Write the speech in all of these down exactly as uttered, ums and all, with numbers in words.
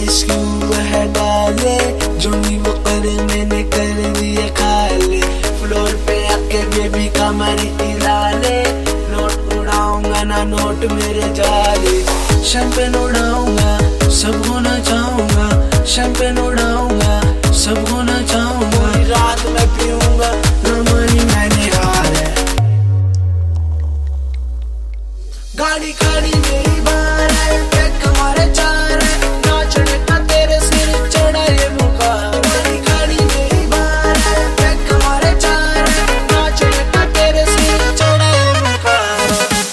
Ice cube है डाले, जो भी वो करे मैंने कर दिया खाले। फ्लोर पे आके बेबी कमर हिला ले, नोट उड़ाऊंगा ना नोट मेरे जाले। शैंपेन उड़ाऊंगा सबको नचाऊंगा, शैंपेन उड़ाऊंगा सबको नचाऊंगा। रात में पीऊंगा ना मनी मैंने हार है। गाड़ी खड़ी मेरी बार है, पैक हमारे चार है, नाचने का तेरे सिर चढ़ा ये बुखार। गाड़ी खड़ी मेरी बार है, पैक हमारे चार है, नाचने का तेरे सिर चढ़ा ये बुखार।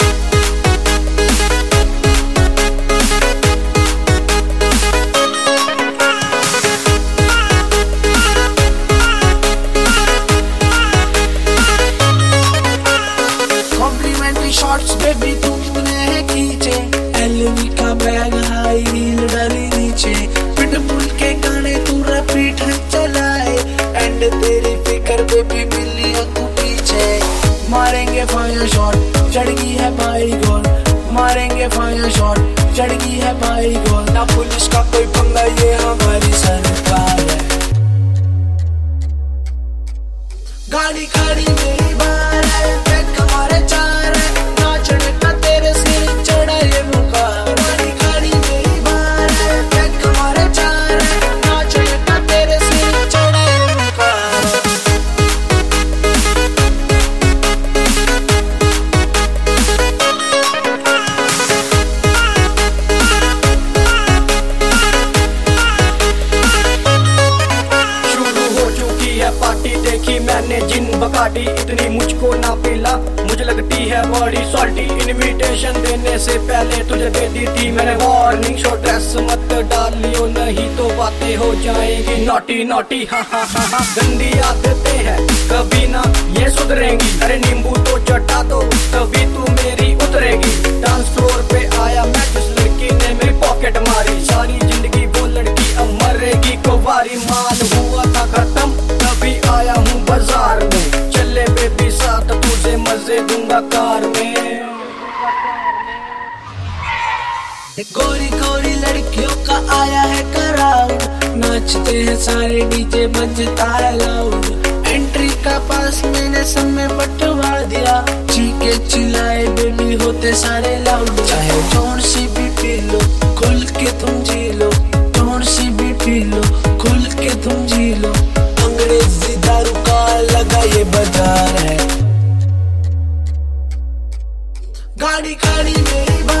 कॉम्प्लीमेंट्री शॉट्स बेबी तूने है खींचे, एलवी का बैग हाई हील डाली नीचे। पिटबुल के गाने तू रिपीट है चलाए, एंड तेरी फिकर बेबी मिलियन तू पीछे। मारेंगे फायर शॉट चढ़गी है भाई गोल, मारेंगे फायर शॉट चढ़गी है भाई गोल। ना पुलिस का कोई पंगा ये हमारी सरकार है। गाड़ी खड़ी मेरी बार है, पैक हमारे चार है, नाचने का तेरे सिर चढ़ा ये बुखार। गाड़ी खड़ी मेरी बार है, पैक हमारे चार है, नाचने का तेरे सिर चढ़ा ये बुखार। शुरू हो चुकी है पार्टी, देखी मैंने जिन बकाटी, इतनी मुझको ना पिला मुझे लगती है बॉडी सॉल्टी। इनविटेशन देने से पहले तुझे दे दी थी मैंने वार्निंग, शो ड्रेस मत डालियो नहीं तो बातें हो जाएंगी नॉटी नॉटी। हाँ हाँ हाँ हाँ गंदी आदतें हैं कभी ना ये सुधरेंगी, अरे नींबू तो चटा दो तभी तू मेरी उतरेगी। डांस फ्लोर पे आया मैं जिस लड़की ने मेरी पॉकेट मारी, सारी जिंदगी वो लड़की अब मरेगी कुंवारी। माल हुआ था खत्म तभी आया हूँ बाजार में, चले बेबी साथ तुझे मजे दूंगा कार में। गोरी गोरी लड़कियों का आया है कराउड, नाचते हैं सारे डीजे बजता है लाउड। एंट्री का पास मैंने सब में बंटवा दिया, चीखे चिल्लाए बेबी होते सारे लाउड। चाहे जोर सी भी पी लो खुल के तुम जी लो, जोर सी भी पी लो खुल के तुम जी लो। अंग्रेजी दारू का लगा ये बाजार है। गाड़ी खड़ी मेरी